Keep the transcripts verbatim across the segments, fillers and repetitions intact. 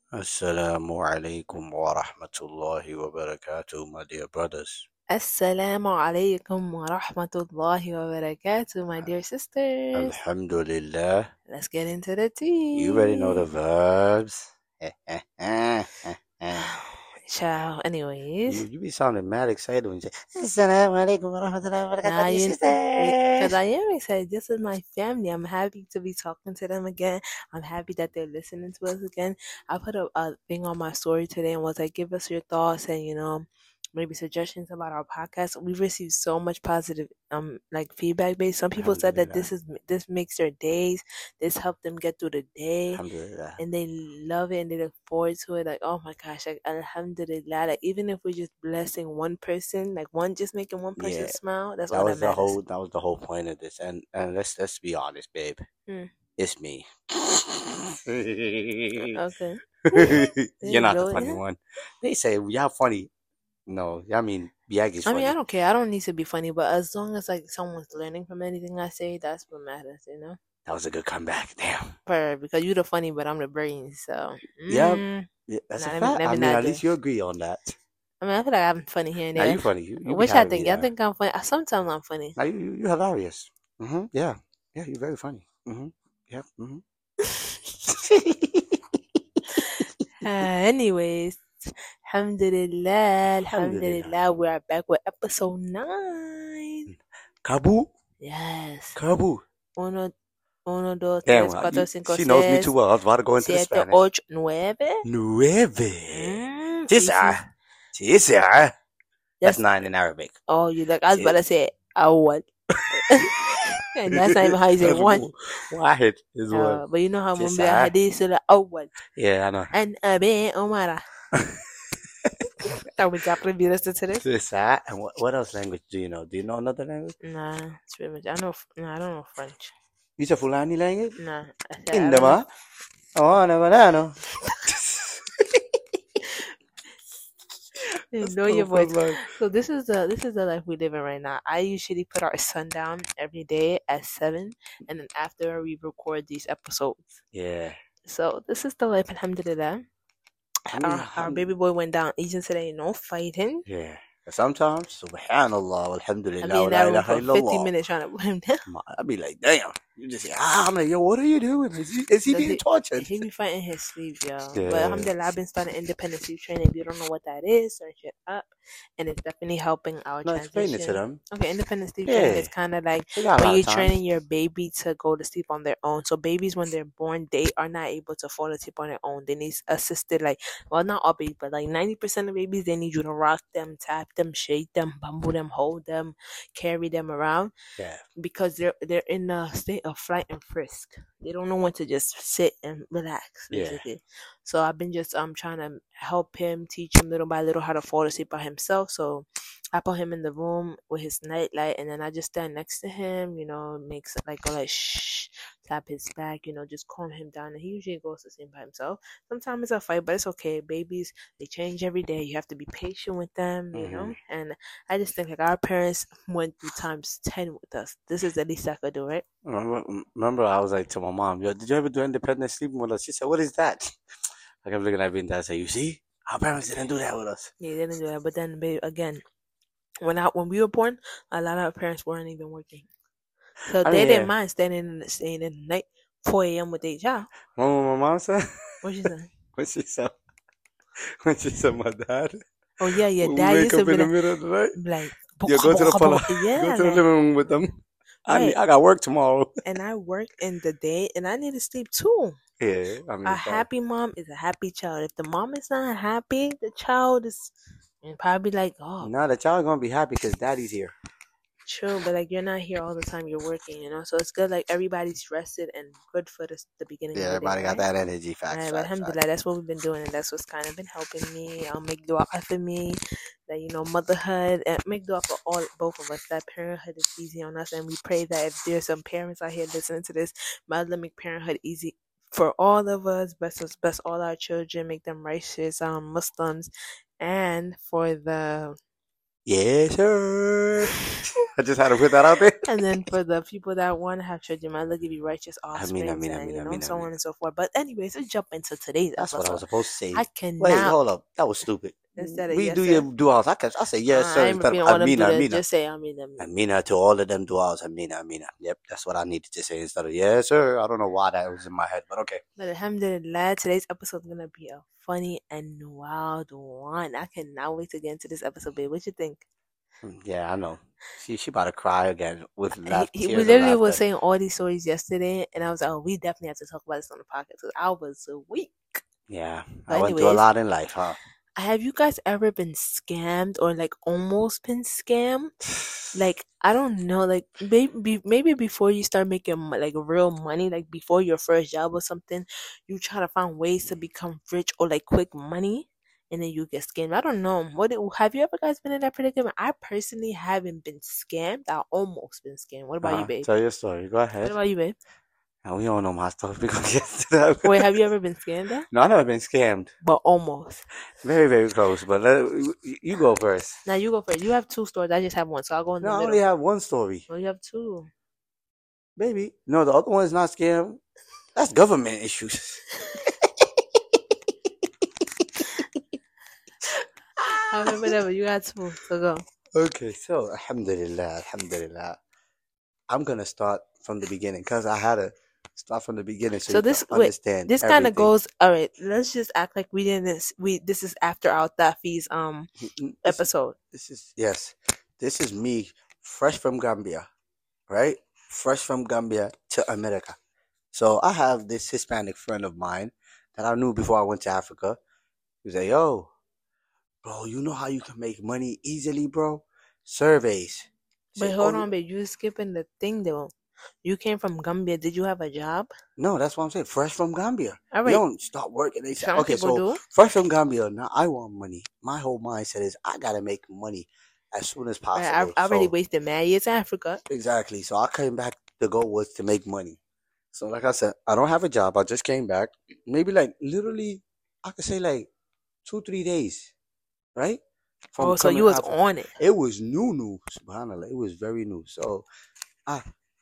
Assalamu alaikum wa rahmatullahi wa barakatuh, my dear brothers. Assalamu alaikum wa rahmatullahi wa barakatuh, my dear sisters. Alhamdulillah. Let's get into the tea. You already know the verbs. Ciao. Anyways. You, you be sounding mad excited when you say, Assalamu alaikum wa rahmatullahi wa Nah, barakatuh, you sisters. because I am excited. This is my family. I'm happy to be talking to them again. I'm happy that they're listening to us again. I put a, a thing on my story today and was like, give us your thoughts and you know, maybe suggestions about our podcast. We've received so much positive um like feedback based. Some people said that Alhamdulillah. this is this makes their days. This helped them get through the day. Alhamdulillah. And they love it and they look forward to it. Like, oh my gosh, like alhamdulillah. Like even if we're just blessing one person, like one just making one person Yeah. smile, that's That all that was the matters. whole that was the whole point of this. And and let's let's be honest, babe. Hmm. It's me. Okay. You're not the Enjoy funny it. one. They say y'all funny. No, I mean Biagi's I funny. mean, I don't care. I don't need to be funny, but as long as like someone's learning from anything I say, that's what matters, you know. That was a good comeback. Damn. Per because you're the funny, but I'm the brains. So Yeah, mm, yeah that's nah, a let me fact. let I me mean, not at do. least you agree on that. I mean, I feel like I'm funny here and Now there. you funny. You, you be Which I having me think. I there. think I'm funny. Sometimes I'm funny. Now you you, you hilarious. Mm-hmm. Yeah. Yeah, you're very funny. Mm-hmm. Yeah. Mm-hmm. Uh, anyways, alhamdulillah, Alhamdulillah. alhamdulillah, we are back with episode nine. Kabu. Yes. Kabu. Uno, uno, dos, Damn, tres, uh, cuatro, you, cinco, she knows me seis, too well. I was about to go into the siete, Spanish. ocho, nueve. Nueve. Mm, Tisa. Tisa. That's That's nine in Arabic. oh, you like I was about to say awal, and that's not even how you say That's one. Wahid is one. Uh, but you know how when we Tisa. hadith like awal Yeah, I know. and Abi Omara. Are we got be listening to this? Tisa. And what, what else language do you know? Do you know another language? Nah, it's pretty much. I know. No, I don't know French. You say Fulani language? Nah, I said, I don't know. Indama. Oh, no, banana. You know your voice. So this is the this is the life we live in right now. I usually put our son down every day at seven, and then after we record these episodes. Yeah. So this is the life, alhamdulillah. I mean, Our, our baby boy went down Asian today, no fighting. Yeah. Sometimes, subhanallah, alhamdulillah, I mean, wa la that room ilaha for fifty illallah. minutes trying to put him down. I'd be like, damn. You just say, ah, I'm like, yo, what are you doing? Is he, is he Does being he- tortured? He be fighting his sleep, y'all. Yeah. But alhamdulillah, I've been starting independent sleep training. If you don't know what that is, search it up. And it's definitely helping our No, transition. explain it to them. Okay, independent sleep Yeah. training is kind of like They got a when lot you're of time. training your baby to go to sleep on their own. So babies, when they're born, they are not able to fall asleep on their own. They need assisted, like, well, not all babies, but like ninety percent of babies, they need you to rock them, tap them, shake them, bumble them, hold them, carry them around. Yeah. Because they're they're in a state of flight and frisk. They don't know when to just sit and relax, Yeah. basically. So I've been just um trying to help him, teach him little by little how to fall asleep by himself. So I put him in the room with his night light, and then I just stand next to him, you know, makes like go like shh, tap his back, you know, just calm him down. And he usually goes to sleep by himself. Sometimes it's a fight, but it's okay. Babies, they change every day. You have to be patient with them, you know. Mhm. And I just think like our parents went through times ten with us. This is the least I could do, right? Remember, remember, I was like to my mom, yo, did you ever do independent sleeping with us? She said, what is that? I kept looking at me and dad say, you see? Our parents didn't do that with us. Yeah, they didn't do that. But then, babe, again, when I when we were born, a lot of our parents weren't even working, so I they mean, didn't yeah. mind staying in the staying in the night, four a m with their child. Remember what my mom said? What she said? when she saw, when she saw my dad. Oh yeah, yeah. When Dad we wake used to up be in the like, middle of the night. like Yeah, go to the parlor. yeah, go to the like- living room with them. I Right. need, I got work tomorrow. and I work in the day, and I need to sleep too. Yeah, I mean, A it's fine. happy mom is a happy child. If the mom is not happy, the child is and probably like, oh, No, the child gonna be happy because daddy's here. true, but like you're not here all the time. You're working, you know. So it's good. Like everybody's rested and good for the, the beginning. Yeah, of the day, everybody got right? that energy. Facts, Right, but facts, alhamdulillah, facts. that's what we've been doing, and that's what's kind of been helping me. I'll make dua for me, that you know, motherhood, and make dua for all, both of us. That parenthood is easy on us, and we pray that if there's some parents out here listening to this, may Allah make parenthood easy for all of us. Bless us, bless all our children, make them righteous, um, Muslims, and for the Yes, sir. I just had to put that out there. And then for the people that want to have children, Allah give you righteous I offspring, mean, I mean, I and mean, you I know, mean, I so mean. on and so forth. But anyways, let's jump into today's That's what I episode. was supposed to say. I Wait, cannot. hold up. That was stupid. Instead of We yes, do sir. your duals. I can. I say yes, Uh, sir. I ain't Instead of repeating all them Amina, do that. Amina. Just say Amina, Amina. Amina to all of them duals. Amina, Amina. Yep, that's what I needed to say instead of yes, sir. I don't know why that was in my head, but okay. But alhamdulillah, today's episode is gonna be a funny and wild one. I cannot wait to get into this episode, babe. What you think? Yeah, I know. She she about to cry again with He, laugh, he, we tears of literally laughter. was saying all these stories yesterday, and I was like, "Oh, we definitely have to talk about this on the podcast." Because I was weak. Yeah, But I went through a anyways, lot in life, huh? have you guys ever been scammed or like almost been scammed? Like, I don't know, like maybe maybe before you start making mo- like real money, like before your first job or something, you try to find ways to become rich or like quick money, and then you get scammed. I don't know. What do- have you ever guys been in that predicament? I personally haven't been scammed. I almost been scammed. What about you, Uh-huh. babe? Tell your story. Go What ahead. about you, babe? And we don't know my stuff. We're gonna get to that. Wait, have you ever been scammed though? No, I've never been scammed. But almost. Very, very close. But let, you go first. Now you go first. You have two stories. I just have one, so I'll go in No, the I middle. only have one story. Oh, you have two. Baby. No, the other one is not scam. That's government issues. However, whatever. You got two. So go. Okay, so alhamdulillah, alhamdulillah. I'm gonna start from the beginning because I had to start from the beginning so, So you this can wait, understand. this kind of everything. goes. All right, let's just act like we didn't. We this is after our Thaffi's um This is- episode. This is yes. This is me, fresh from Gambia, right? Fresh from Gambia to America. So I have this Hispanic friend of mine that I knew before I went to Africa. He was like, "Yo, bro, you know how you can make money easily, bro? Surveys." But Say, hold "Oh, on, babe. You skipping the thing though. You came from Gambia. Did you have a job? no, that's what I'm saying. Fresh from Gambia. All You right. don't start working. They say, Some okay, people so do. fresh from Gambia. Now I want money. My whole mindset is I gotta make money as soon as Right, possible. I, I already So- wasted mad years in Africa. Exactly. So I came back. The goal was to make money. So like I said, I don't have a job. I just came back. Maybe like literally, I could say like two, three days, right? From Oh, so coming you was Africa. on it. It was new, new. Subhanallah, it was very new. So I,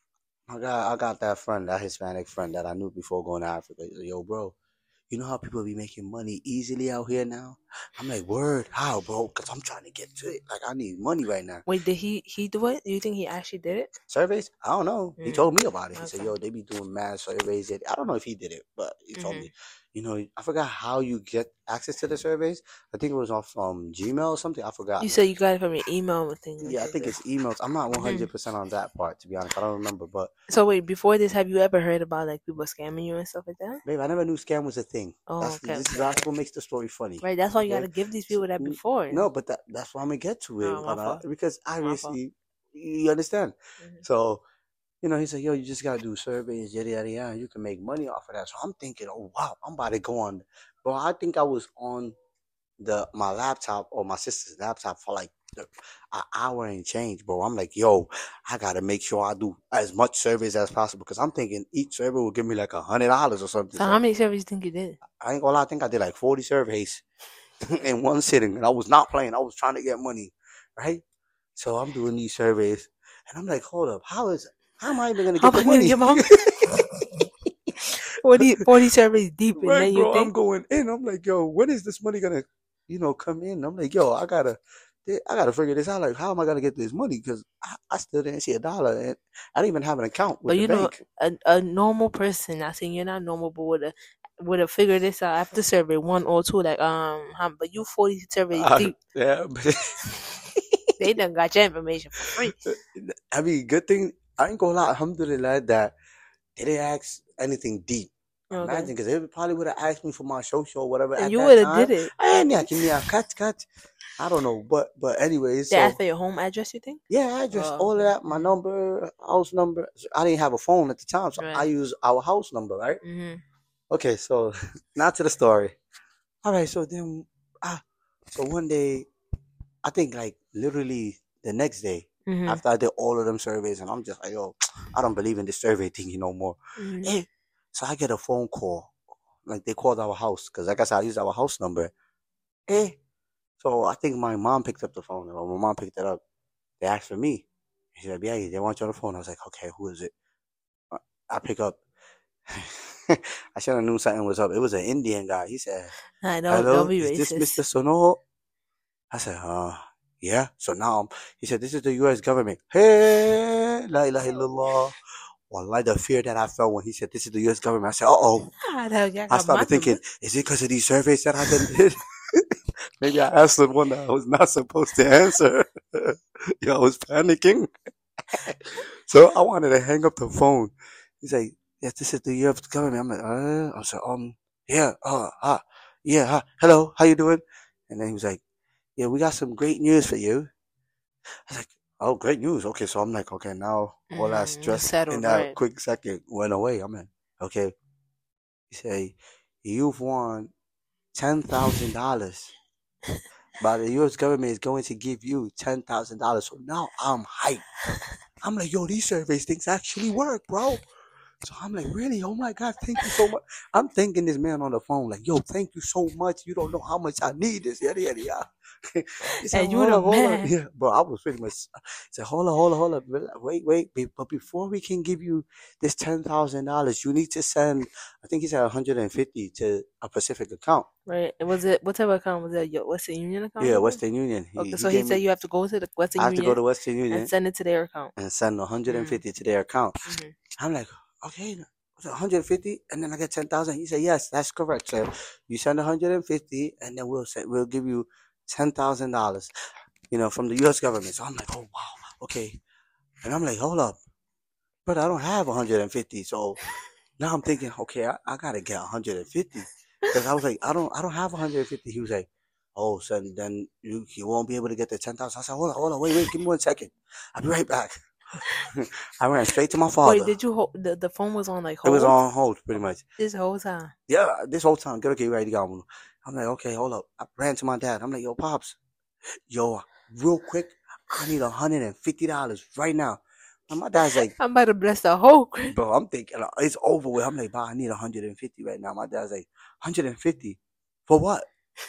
I got, I got that friend, that Hispanic friend that I knew before going to Africa. He's like, yo, bro, you know how people be making money easily out here now? I'm like, word, how, bro? Because I'm trying to get to it. Like, I need money right now. Wait, did he he do it? Do you think he actually did it? Surveys? I don't know. He Mm. told me about it. He said, Okay. yo, they be doing mad surveys. I don't know if he did it, but he told Mhm. me. You know, I forgot how you get access to the surveys. I think it was off um, Gmail or something. I forgot. You said you got it from your email thing. Yeah, I like think this. it's emails. I'm not Mhm. one hundred percent on that part, to be honest. I don't remember. But, So wait, before this, have you ever heard about like people scamming you and stuff like that? babe, I never knew scam was a thing. Oh, that's, okay, this, okay. that's what makes the story funny. Right, that's why you Okay? gotta give these people that N- before. No, but that, that's why I'm going to get to it. Oh, my Anna, fault. because My fault. obviously, you understand. Mhm. So, you know, he said, yo, you just got to do surveys, yada, yada, yada. You can make money off of that. So I'm thinking, oh, wow, I'm about to go on. Bro, I think I was on the my laptop or my sister's laptop for like the, an hour and change, bro. I'm like, yo, I got to make sure I do as much surveys as possible because I'm thinking each survey will give me like a hundred dollars or something. So So how many surveys you think you did? I ain't gonna lie, I think I did like forty surveys in one sitting, and I was not playing. I was trying to get money, right? So I'm doing these surveys, and I'm like, hold up, how is how am I even gonna How get the am I gonna money? get my- forty, forty surveys deep, and Right, then you bro, I'm think, going in. I'm like, yo, when is this money gonna, you know, come in? I'm like, yo, I gotta, I gotta figure this out. Like, how am I gonna get this money? Because I, I still didn't see a dollar, and I didn't even have an account with but the you know, bank. a, a normal person. Not saying you're not normal, but would have would have figured this out after survey one or two. Like, um, how, but you forty surveys Uh, deep. yeah, but They done got your information for free. I mean, good thing I ain't gonna lie. Alhamdulillah that they didn't ask anything deep. Okay. Imagine, because they probably would have asked me for my social or whatever. And at you that would have time. did it. And yeah, give me a cut, cut. I don't know, but but anyways, They so asked for your home address. You think? yeah, I just Oh, all of okay. that, my number, house number. I didn't have a phone at the time, so I Right. use our house number, right? Mm-hmm. Okay, so now to the story. All right, so then ah, so one day, I think like literally the next day Mm-hmm. after I did all of them surveys, and I'm just like, yo, I don't believe in this survey thingy no more. Mm-hmm. Eh, so I get a phone call, like they called our house, because like I said, I use our house number. Eh, So I think my mom picked up the phone. Or my mom picked it up. They asked for me. She said, "Yeah, they want you on the phone." I was like, "Okay, who is it?" Uh, I pick up. I should have knew something was up. It was an Indian guy. He said, I don't don't "Hello, be is this Mister racist. Sono?" I said, "Uh, yeah." So now I'm, he said, "This is the U S government." Hey, la ilaha illallah. Wallahi, the fear that I felt when he said, "This is the U S government." I said, "Uh oh." Ah, the hell, y'all I got my started thinking, number. is it because of these surveys that I've been did? Maybe I answered one that I was not supposed to answer. Yeah, I was panicking. So I wanted to hang up the phone. He's like, "Yes, this is the U S government." I'm like, uh, I said, um, yeah, uh, uh, yeah, uh, hello, how you doing? And then he was like, "Yeah, we got some great news for you." I was like, "Oh, great news." Okay, so I'm like, okay, now all that Mm, stress in settled, that right? quick second went away. I'm like, okay. He say, "You've won ten thousand dollars. But the U S government is going to give you ten thousand dollars." So now I'm hyped. I'm like, yo, these surveys things actually work, bro. So I'm like, really? Oh my God, thank you so much. I'm thanking this man on the phone, like, yo, thank you so much. You don't know how much I need this. Yada, yada, yada. He said, And well, you hold the up, hold up. man. Yeah, bro, I was pretty much, I said, hold up, hold up, hold up. Wait, wait. But before we can give you this ten thousand dollars you need to send, I think he said one hundred fifty to a Pacific account. Right. And was it what type of account was that? Your Western Union account Yeah, number? Western Union. He, Okay, he so he gave said me, you have to go to the I Western have to go Union to Western and Union send it to their account. and send Mm. one hundred fifty to their account. Mm-hmm. I'm like, okay, was it one hundred fifty? And then I get ten thousand. He said, yes, that's correct, sir. You send one hundred fifty and then we'll say, we'll give you ten thousand dollars, you know, from the U S government. So I'm like, oh, wow, okay. And I'm like, hold up, but I don't have one hundred fifty. So now I'm thinking, okay, I, I got to get one hundred fifty. Because I was like, I don't, I don't have one hundred fifty. He was like, oh, so then you, you won't be able to get the ten thousand. I said, hold on, hold on, wait, wait, give me one second. I'll be right back. I ran straight to my Wait, father. did you hold the, the phone was on like It was hold on hold pretty much. this whole time? Yeah, this whole time, gotta get ready to go. I'm like, okay, hold up. I ran to my dad. I'm like, yo, pops, yo, real quick, I need one hundred fifty dollars right now. And my dad's like, I'm about to bless the whole crib. bro, I'm thinking uh, it's over with. I'm like, bro, I need one hundred fifty right now. My dad's like, one hundred fifty for what?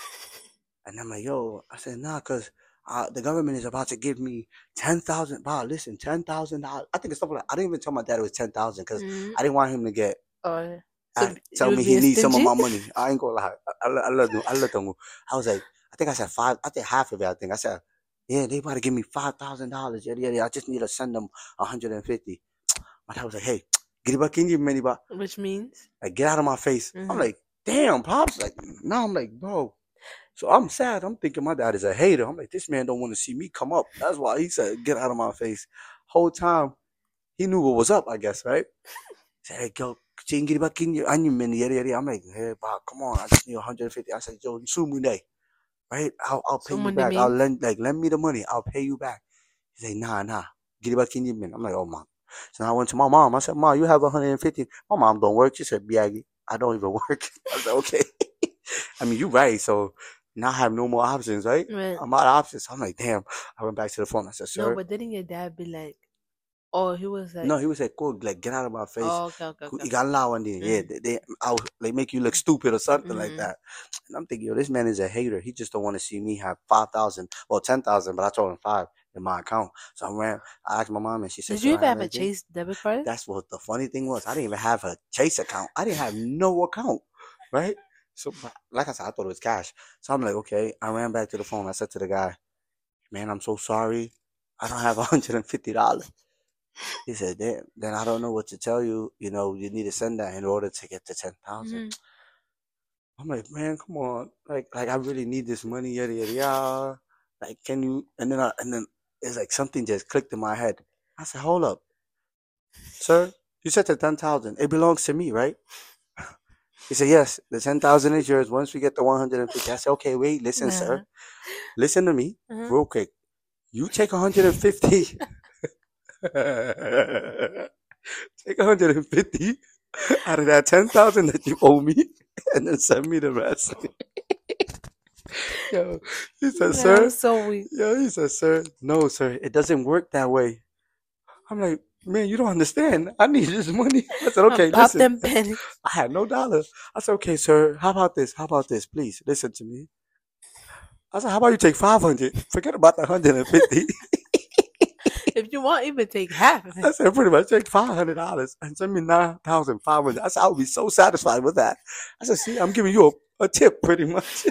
And I'm like, yo, I said, nah, cause uh, the government is about to give me ten thousand. Wow, listen, ten thousand dollars. I think it's something like I didn't even tell my dad it was ten thousand because Mm-hmm. I didn't want him to get Oh, uh, so tell you me was he being needs some of stingy? my money. I ain't gonna lie. I, I, I let them. I let them. I was like, I think I said five. I think half of it. I think I said, yeah, they about to give me five thousand dollars. Yeah, yeah, yeah. I just need to send them one hundred and fifty. My dad was like, hey, get it back in your money, but Which means? like get out of my face. Mhm. I'm like, damn, pops. Like now I'm like, bro. So I'm sad. I'm thinking my dad is a hater. I'm like, this man don't want to see me come up. That's why he said, get out of my face. Whole time he knew what was up, I guess, right? He said, hey, yo, can get it back in your onion money, yada yada. I'm like, hey, Bob, come on, I just need one hundred fifty. I said, yo, sumune, right? I'll I'll pay So you Monday back. I'll means? lend like lend me the money. I'll pay you back. He said, nah, nah, get it back in your money. I'm like, oh mom. So I went to my mom. I said, Mom, you have one hundred fifty. My mom don't work. She said, Biagi, I don't even work. I said, okay. I mean, you right. So now I have no more options, right? Right. I'm out of options. I'm like, damn. I went back to the phone. I said, No, sir. but didn't your dad be like, oh, he was like, No, he was like, cool, like, get out of my face. oh, okay, okay, You okay. got loud one day. Yeah, Mm. they, they I'll like make you look stupid or something like Mhm. that. And I'm thinking, yo, this man is a hater. He just don't want to see me have five thousand or ten thousand, but I told him five in my account. So I ran. I asked my mom, and she said, Did "So you I even have have a anything?" Chase debit card? That's what the funny thing was. I didn't even have a Chase account. I didn't have no account, right? So, but like I said, I thought it was cash. So I'm like, okay. I ran back to the phone. I said to the guy, man, I'm so sorry. I don't have one hundred fifty dollars. He said, damn, then I don't know what to tell you. You know, you need to send that in order to get to ten thousand. Mhm. I'm like, man, come on. Like, like I really need this money, yada, yada, yada. Like, can you, and then, I, and then it's like something just clicked in my head. I said, hold up, sir, you said the ten thousand. It belongs to me, right? He said, yes, the ten thousand is yours once we get the one hundred fifty. I said, okay, wait, listen, Uh-huh. sir. Listen to me Uh-huh. real quick. You take one hundred fifty. Take one hundred fifty out of that ten thousand that you owe me and then send me the rest. Yo, he said, Man, sir. I'm so weak. Yo, he said, sir. No, sir. It doesn't work that way. I'm like, man, you don't understand. I need this money. I said, okay, I popped listen. them pennies. I had no dollar. I said, okay, sir. How about this? How about this? Please listen to me. I said, how about you take five hundred? Forget about the one hundred fifty. If you want, even take half of I it. said, pretty much take five hundred dollars and send me nine thousand five hundred. I said, I would be so satisfied with that. I said, see, I'm giving you a, a tip, pretty much.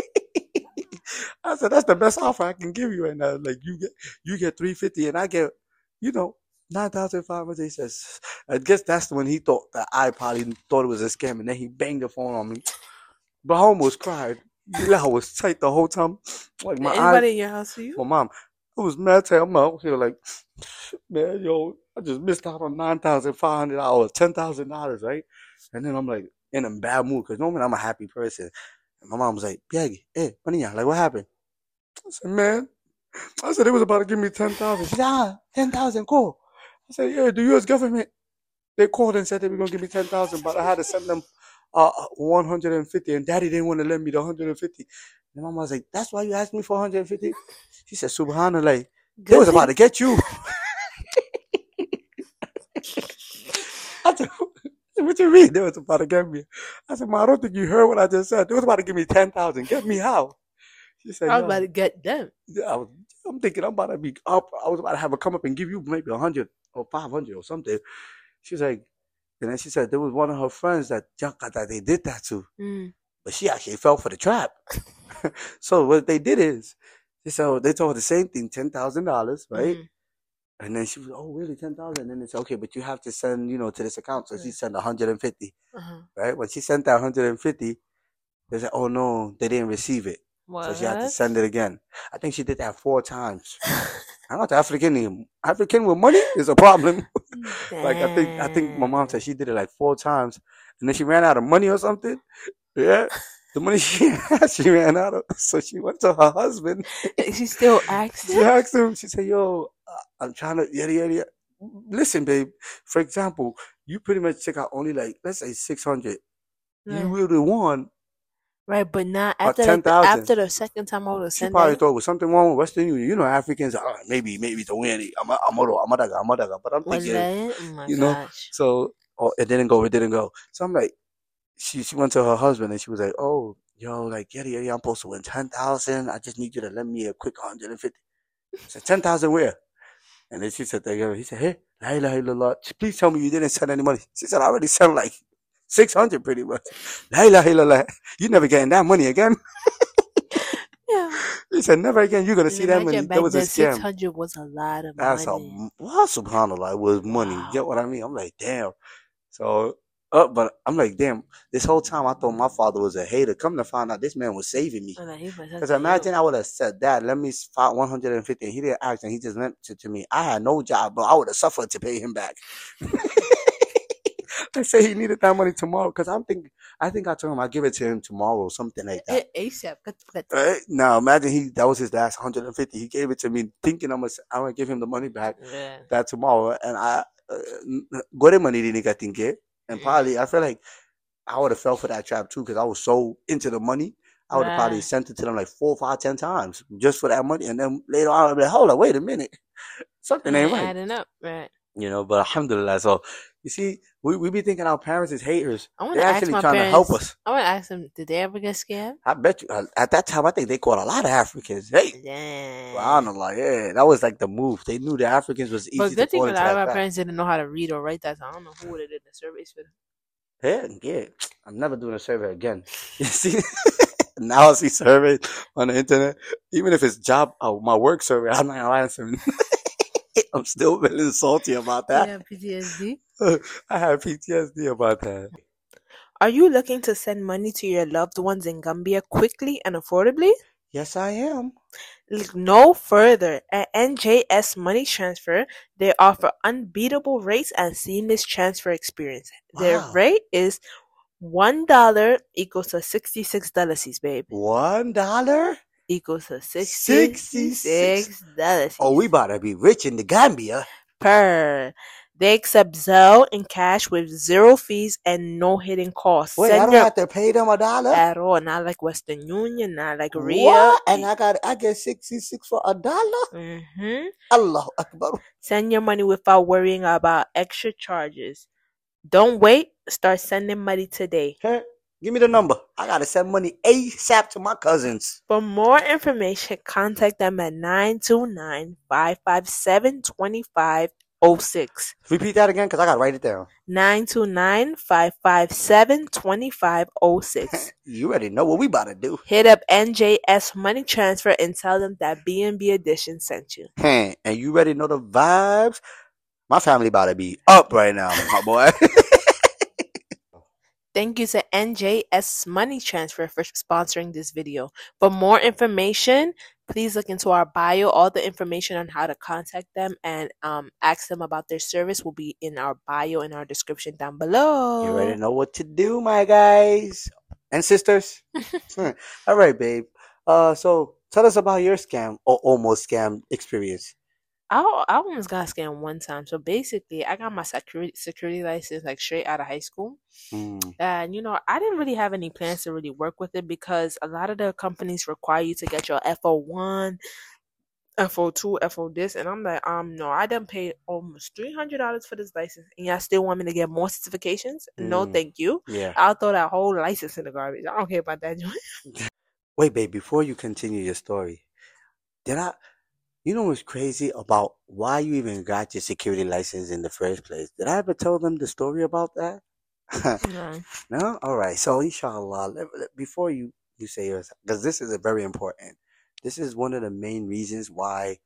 I said, that's the best offer I can give you. And uh, like you get, you get three fifty, and I get, you know, nine thousand five hundred. He says, I guess that's when he thought that I probably thought it was a scam, and then he banged the phone on me. But I almost cried. You know, I was tight the whole time. Like my Anybody eyes, in your house for you? my mom, I was mad to I'm out here like, man, yo, I just missed out on nine thousand five hundred dollars, ten thousand dollars, right? And then I'm like in a bad mood because normally I'm a happy person. And my mom was like, Biagi, hey, Maria, like what happened? I said, man, I said they was about to give me ten thousand. She said, ah, ten thousand, cool. I said, yeah, the U S government, they called and said they were gonna give me ten thousand, but I had to send them uh one hundred fifty, and Daddy didn't want to lend me the one hundred fifty. And Mama was like, that's why you asked me for one hundred fifty? She said, Subhanallah, they was about to get you. I said, what you mean they was about to get me? I said, Ma, I don't think you heard what I just said. They was about to give me ten thousand. Get me how? She said, I was yo. about to get them. I was, I'm thinking I'm about to be up. I was about to have her come up and give you maybe one hundred or five hundred or something. She's like, and then she said there was one of her friends that that they did that to. Mm. But she actually fell for the trap. So what they did is, so they told her the same thing, ten thousand dollars, right? Mm. And then she was, oh, really, ten thousand? And then it's okay, but you have to send, you know, to this account. So yeah. She sent one hundred fifty, uh-huh. Right? When she sent that one hundred fifty, they said, oh, no, they didn't receive it. What? So she had to send it again. I think she did that four times. I'm not African. African with money is a problem. Like I think, I think my mom said she did it like four times, and then she ran out of money or something. Yeah, the money she had, she ran out of. So she went to her husband. She still asked him. She asked him. She said, "Yo, I'm trying to yada yada yada. Listen, babe. For example, you pretty much took out only like let's say six hundred. Right. You really won." Right, but not after like the, after the second time I would have sent She probably that. thought it was something wrong with Western Union. You know, Africans, uh, maybe, maybe to win it. I'm a, I'm a, I'm a, I'm a, but I'm thinking, oh my you know, gosh. So oh, it didn't go, it didn't go. So I'm like, she she went to her husband and she was like, oh, yo, like, yeah, yeah, yeah, I'm supposed to win ten thousand. I just need you to lend me a quick one hundred fifty. I said, ten thousand where? And then she said, there, he said, hey, la ilaha illallah, please tell me you didn't send any money. She said, I already sent like six hundred pretty much. La ilaha illallah, you never getting that money again. Yeah. He said, never again, you're going to see that money. That was a scam. six hundred was a lot of That's money. That's a, well, subhanAllah, it was money. Wow. You get what I mean? I'm like, damn. So, uh, but I'm like, damn, this whole time I thought my father was a hater. Come to find out, this man was saving me. Because imagine I would have said, Dad, let me find one hundred fifty. And he didn't ask, and he just lent it to me. I had no job, but I would have suffered to pay him back. I say he needed that money tomorrow because I'm thinking. I think I told him I'd give it to him tomorrow, something like that. ASAP. Right now, imagine he that was his last one hundred fifty. He gave it to me, thinking I'm gonna I'm gonna give him the money back yeah. that tomorrow, and I got uh, money didn't get and mm-hmm. Probably I feel like I would have fell for that trap too because I was so into the money. I would have right. probably sent it to them like four, five, ten times just for that money, and then later on I'd be like, hold on, wait a minute, something ain't right. Adding up, right? You know, but alhamdulillah. So you see, we we be thinking our parents is haters. I want They're to actually ask my trying parents, to help us. I want to ask them, did they ever get scammed? I bet you. Uh, at that time, I think they caught a lot of Africans. Hey, yeah. Well, I don't know, like, yeah, that was like the move. They knew the Africans was easy but to good thing fall a into lot of that our trap. parents didn't know how to read or write that. So I don't know who would have did the surveys for them. Yeah, yeah. I'm never doing a survey again. You see, now I see surveys on the internet. Even if it's job, oh, my work survey, I'm not answering. I'm still feeling salty about that. You have P T S D? I have P T S D about that. Are you looking to send money to your loved ones in Gambia quickly and affordably? Yes, I am. Look no further. At N J S Money Transfer, they offer unbeatable rates and seamless transfer experience. Wow. Their rate is one dollar equals to sixty-six dollars, babe. One dollar? Equals to sixty-six dollars. Oh, we about to be rich in the Gambia. Per. They accept Zelle and cash with zero fees and no hidden costs. Wait, Send I don't your, have to pay them a dollar? At all. Not like Western Union, not like Ria. What? And I got I get sixty-six for a dollar? Mm-hmm. Allahu Akbar. Send your money without worrying about extra charges. Don't wait. Start sending money today. Hey. Give me the number. I gotta send money ASAP to my cousins. For more information, contact them at nine two nine, five five seven, two five zero six. Repeat that again, because I gotta write it down. nine two nine, five five seven, two five zero six. You already know what we about to do. Hit up N J S Money Transfer and tell them that B N B Edition sent you. Hey, and you already know the vibes. My family about to be up right now, my boy. Thank you to N J S Money Transfer for sponsoring this video. For more information, please look into our bio. All the information on how to contact them and um, ask them about their service will be in our bio in our description down below. You already know what to do, my guys and sisters. All right, babe. Uh, so tell us about your scam or almost scam experience. I I almost got scammed one time. So basically, I got my security security license like straight out of high school, Mm. and you know I didn't really have any plans to really work with it because a lot of the companies require you to get your F O one, F O two, F O this, and I'm like, um, no, I done paid almost three hundred dollars for this license, and y'all still want me to get more certifications? No, Mm. thank you. Yeah. I'll throw that whole license in the garbage. I don't care about that joint. Wait, babe. Before you continue your story, did I? You know what's crazy about why you even got your security license in the first place? Did I ever tell them the story about that? No. No? All right. So, inshallah, let- let- before you, you say yours, because this is a very important. This is one of the main reasons why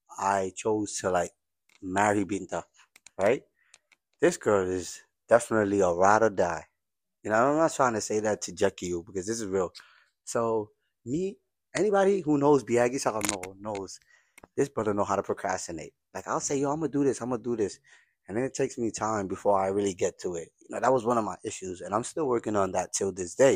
I chose to like marry Binta, right? This girl is definitely a ride or die. You know, I'm not trying to say that to Jackie you because this is real. So, me, anybody who knows Biagi Sakano knows this brother know how to procrastinate. Like I'll say, yo, I'm gonna do this, I'm gonna do this, and then it takes me time before I really get to it. You know, that was one of my issues, and I'm still working on that till this day.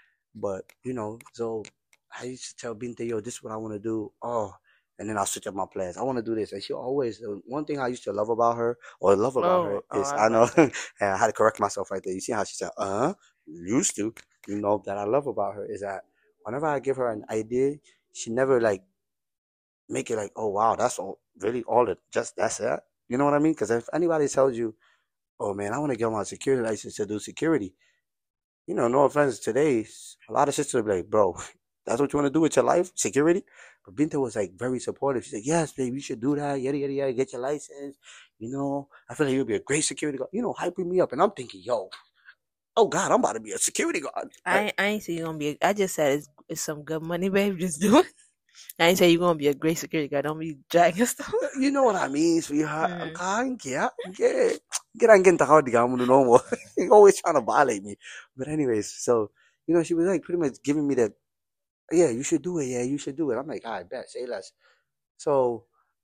But you know, so I used to tell Binte, yo, this is what I want to do. Oh, and then I'll switch up my plans. I want to do this, and she always. The one thing I used to love about her, or love about her, Oh, oh, is I I know, like that. and I had to correct myself right there. You see how she said, uh huh, used to. You know that I love about her is that whenever I give her an idea, she never like make it like, oh wow, that's all really all it just that's it. You know what I mean? Because if anybody tells you, oh man, I want to get my security license to do security, you know, no offense today, a lot of sisters will be like, bro, that's what you want to do with your life, security. But Binta was like very supportive. She's like, yes, babe, you should do that. Yada yada yada. Get your license. You know, I feel like you'll be a great security guard. You know, hyping me up, and I'm thinking, yo, oh God, I'm about to be a security guard. I Like, ain't, I ain't say you're gonna be. A, I just said it's, it's some good money, babe. Just do it. I ain't say you're gonna be a great security guard. Don't be dragging stuff. you know what I mean, sweetheart. Mm. Can't get, get, get on getting hard to get no more. You're always trying to violate me. But anyways, so you know, she was like pretty much giving me the, yeah, you should do it. Yeah, you should do it. I'm like, I bet, say less. So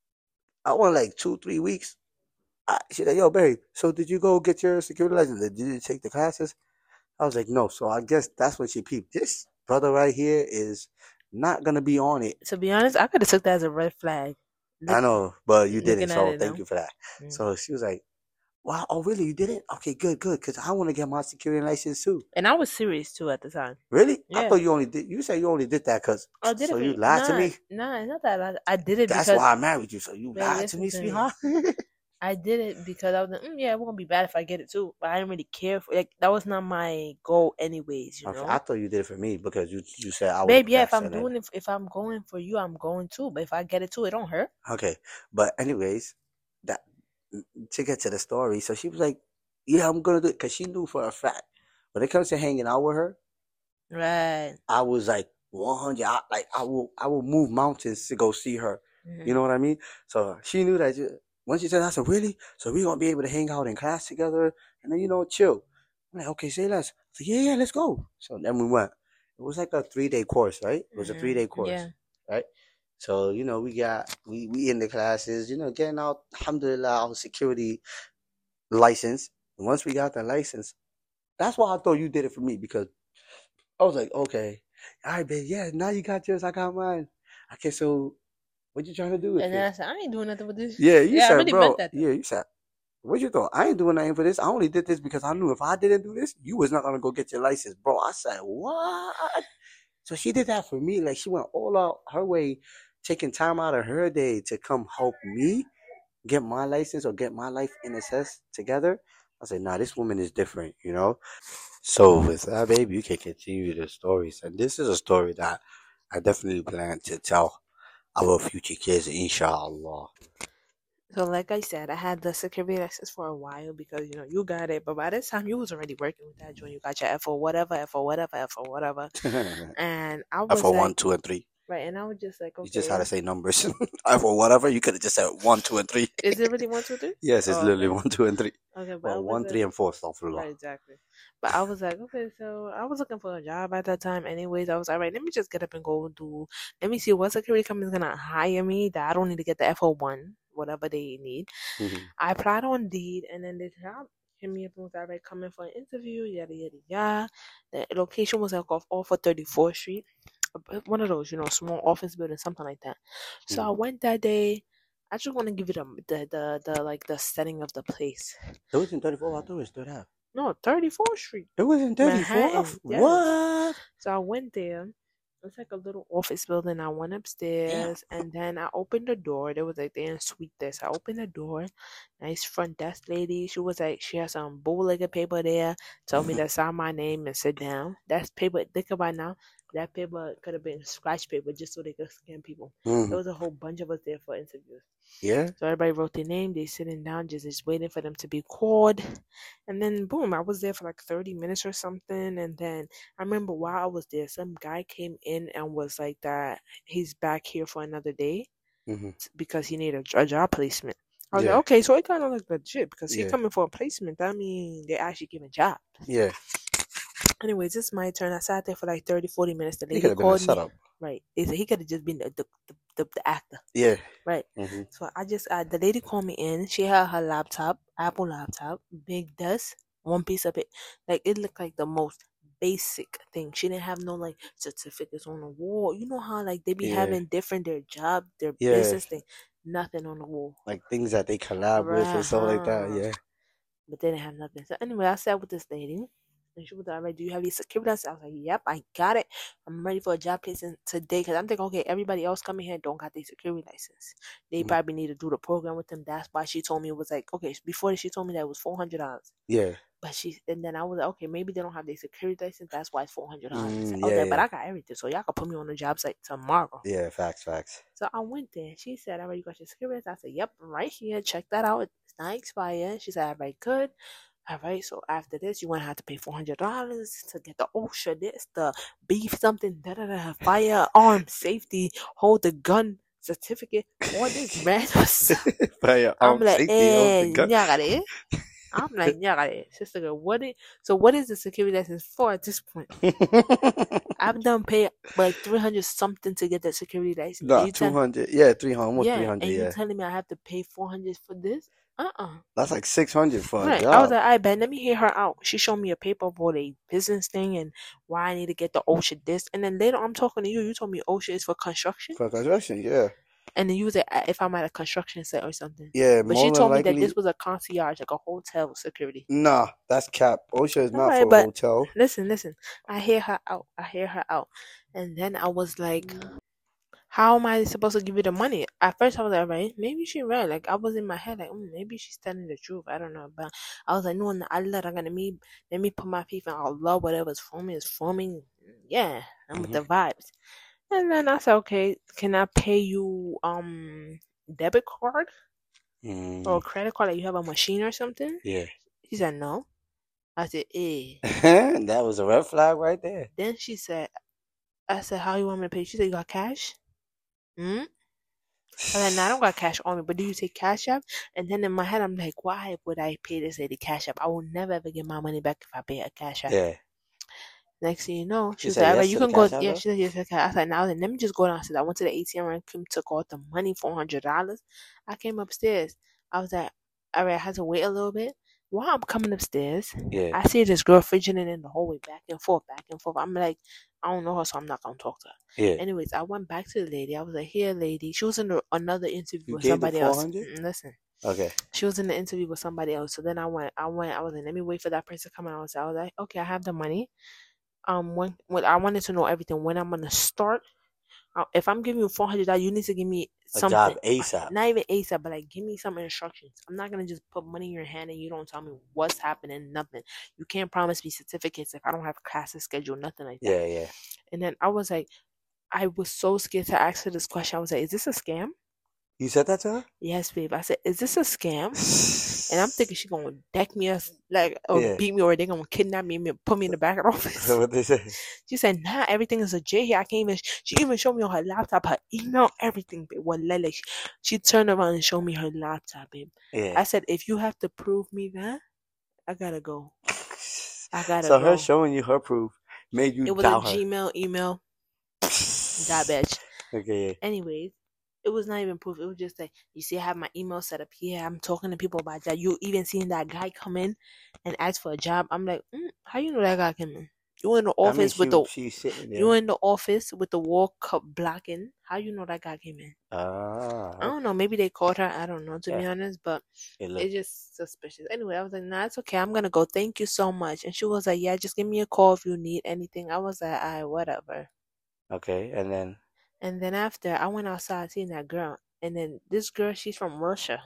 I went like two, three weeks. I, she's like, yo, babe. So did you go get your security license? Did you take the classes? I was like, no. So I guess that's when she peeped. This brother right here is not gonna be on it. To be honest, I could have took that as a red flag. I Look, know, but you didn't. looking at So it thank now. you for that. Mm. So she was like, wow, oh really? You didn't? Okay, good, good. Cause I want to get my security license too. And I was serious too at the time. Really? I Yeah. thought you only did. You said you only did that cause. I did So it. For, you lied nah, to me. Nah, it's not that. I, I did it That's because why I married you. So you Babe, lied to listen me, to me. sweetheart. I did it because I was like, mm, yeah, it won't be bad if I get it too. But I didn't really care for like that was not my goal anyways, you Okay, know. I thought you did it for me because you you said I was. Babe, yeah, if I'm procrastinating. doing it, if I'm going for you, I'm going too. But if I get it too, it don't hurt. Okay, but anyways, that to get to the story, so she was like, "Yeah, I'm gonna do it," because she knew for a fact when it comes to hanging out with her, Right. I was like one hundred. I, like I will, I will move mountains to go see her. Mhm. You know what I mean? So she knew that. She, once she said, "I said, really? So we gonna be able to hang out in class together, and then you know, chill." I'm like, "Okay, say less." So yeah, yeah, let's go. So then we went. It was like a three day course, right? It was a three day Mhm. course, Yeah. right? So you know, we got we we in the classes, you know, getting out. Alhamdulillah, our security license. And once we got the license, that's why I thought you did it for me because I was like, okay, all right, babe, yeah, now you got yours, I got mine. Okay, so what you trying to do with And then I it? said, I ain't doing nothing with this. Yeah, you Yeah, I said, really bro, meant that though. yeah, you said, what you thought? I ain't doing nothing for this. I only did this because I knew if I didn't do this, you was not gonna go get your license, bro. I said, what? So she did that for me. Like she went all out her way, taking time out of her day to come help me get my license or get my life in a sense together. I said, nah, this woman is different, you know? So with that, baby, you can continue the stories, and this is a story that I definitely plan to tell our future kids, inshallah. So, like I said, I had the security license for a while because you know you got it, but by this time you was already working with that joint. You got your F O whatever, F O whatever, F O whatever, and I I was for one, like, two, and three. right, and I was just like, You just had to okay, say numbers. I for whatever. You could have just said one, two, and three. is it really one, two, three? Yes, it's Oh, literally okay, one, two, and three. okay, but I Well, was one, like, three, and four. Astaghfirullah. right, exactly. But I was like, okay, so I was looking for a job at that time. Anyways, I was like, all right, let me just get up and go do. Let me see what security company is gonna hire me. That I don't need to get the F O one, whatever they need. Mhm. I applied on Indeed, and then the job hit me up and was like, right, come in for an interview, yada yada yada. The location was like off off of thirty-fourth Street, one of those, you know, small office buildings, something like that. So I Mhm. went that day. I just want to give it a, the the the like the setting of the place. It was in thirty-four. I thought it was third half. No, thirty-fourth Street, It was in thirty-fourth. Manhattan. Yes. What? So I went there. It's like a little office building. I went Damn. upstairs and then I opened the door. There was like they didn't suite this. I opened the door. Nice front desk lady. She was like she had some bow-legged paper there. Told me to sign my name and sit down. That's paper. Think about now. That paper could have been scratch paper just so they could scan people. Mhm. There was a whole bunch of us there for interviews. Yeah. So everybody wrote their name. They sitting down, just, just waiting for them to be called. And then boom, I was there for like thirty minutes or something. And then I remember while I was there, some guy came in and was like that he's back here for another day Mhm. because he needed a, a job placement. I was Yeah. like, okay, so it kind of looked legit because he Yeah. coming for a placement. That means they're actually giving jobs. Yeah. Anyways, it's my turn. I sat there for like thirty, forty minutes. The He lady could have been a called me. setup. Right. He he could have just been the the, the, the, the actor. Yeah. Right. Mm-hmm. So I just, uh, the lady called me in. She had her laptop, Apple laptop, big desk, one piece of it. Like, it looked like the most basic thing. She didn't have no, like, certificates on the wall. You know how, like, they be Yeah. having different, their job, their Yeah. business thing. Nothing on the wall. Like things that they collab with and stuff like that. Uh-huh. Yeah. But they didn't have nothing. So anyway, I sat with this lady. And she was like, do you have your security license? I was like, yep, I got it. I'm ready for a job placement today. Because I'm thinking, okay, everybody else coming here don't got their security license. They Mhm. probably need to do the program with them. That's why she told me it was like, okay, before she told me that it was four hundred dollars. Yeah. But she, and then I was like, okay, maybe they don't have their security license. That's why it's four hundred dollars. Mm, I was yeah, like, but yeah. I got everything. So y'all can put me on the job site tomorrow. Yeah, facts, facts. So I went there. She said, all right, you got your security license? I said, yep, right here. Check that out. It's not expired. She said, all right, good. All right, so after this, you want to have to pay four hundred dollars to get the OSHA, this, the beef something, da da da, firearm safety, hold the gun certificate, all this random stuff. Firearm I'm like, safety, eh, hold the gun. nyagare. I'm like, nyagare. Sister girl, what is, so what is the security license for at this point? I've done pay like three hundred something to get that security license. And Nah, you tell- two hundred. Yeah, three hundred. Almost yeah, three hundred. and you Yeah. telling me I have to pay four hundred for this? Uh-uh. That's like six hundred for a Right. job. I was like, I bet, let me hear her out. She showed me a paper for the business thing and why I need to get the OSHA this. And then later I'm talking to you. You told me OSHA is for construction. For construction, yeah. And then you was like, uh, if I'm at a construction site or something. Yeah, But more she than told me likely. that this was a concierge, like a hotel security. Nah, that's cap. OSHA is not Alright, for a but hotel. listen, listen. I hear her out. I hear her out. And then I was like, how am I supposed to give you the money? At first, I was like, right, maybe she right. Like, I was in my head, like, mm, maybe she's telling the truth. I don't know. But I was like, no, no, Allah, I'm gonna me, let me put my faith in Allah. Whatever's forming is forming. Yeah, I'm with the vibes. And then I said, okay, can I pay you um debit card Mm. or credit card? Like you have a machine or something? Yeah. She said no. I said, eh. That was a red flag right there. Then she said, I said, how you want me to pay? She said, you got cash? Hmm? I said, no, I don't got cash on me, but do you take Cash App? And then in my head, I'm like, why would I pay this lady Cash App? I will never ever get my money back if I pay a Cash App. Yeah. Next thing you know, she, She said, said all right, yes you to the can go. Cash App, Yeah, though? she said, yes, to the Cash App. I was like, now then, let me just go downstairs. I went to the A T M and took out the money, four hundred dollars. I came upstairs. I was like, all right, I had to wait a little bit. While I'm coming upstairs, Yeah. I see this girl fidgeting in the hallway, back and forth, back and forth. I'm like, I don't know her, so I'm not going to talk to her. Yeah. Anyways, I went back to the lady. I was like, here, lady. She was in a, another interview You with gave the somebody else. four hundred? Mm, Listen. Okay. She was in the interview with somebody else. So then I went, I went, I was like, let me wait for that person to come out. So I was like, okay, I have the money. Um, when, when I wanted to know everything, when I'm going to start, Uh, If I'm giving you four hundred dollars, you need to give me A something. job ASAP. Not even ASAP, but like give me some instructions. I'm not gonna just put money in your hand and you don't tell me what's happening. Nothing. You can't promise me certificates if I don't have classes scheduled. Nothing like that. Yeah, yeah. And then I was like, I was so scared to ask her this question. I was like, "Is this a scam?" You said that to her? Yes, babe. I said, "Is this a scam?" And I'm thinking she gonna deck me us like or Yeah. beat me or they gonna kidnap me and put me in the back of the office. What they say? She said, "Nah, everything is legit here. I can't even." She even showed me on her laptop, her email, everything, babe. Well, like, she turned around and showed me her laptop, babe. Yeah. I said, "If you have to prove me that, I gotta go. I gotta So go." her showing you her proof made you It was a doubt her. Gmail email. That bitch. Okay. Yeah. Anyways, it was not even proof. It was just like, you see, I have my email set up here. I'm talking to people about that. You even seen that guy come in and ask for a job. I'm like, mm, how you know that guy came in? You in the I mean, office she, with the she's sitting there. you in the office with the wall cup blocking. How you know that guy came in? Ah. I don't know. Maybe they caught her. I don't know, to be Yeah. honest, but It looked- it's just suspicious. Anyway, I was like, nah, it's okay. I'm gonna go. Thank you so much. And she was like, yeah, just give me a call if you need anything. I was like, alright, whatever. Okay, and then And then after, I went outside seeing that girl. And then this girl, she's from Russia.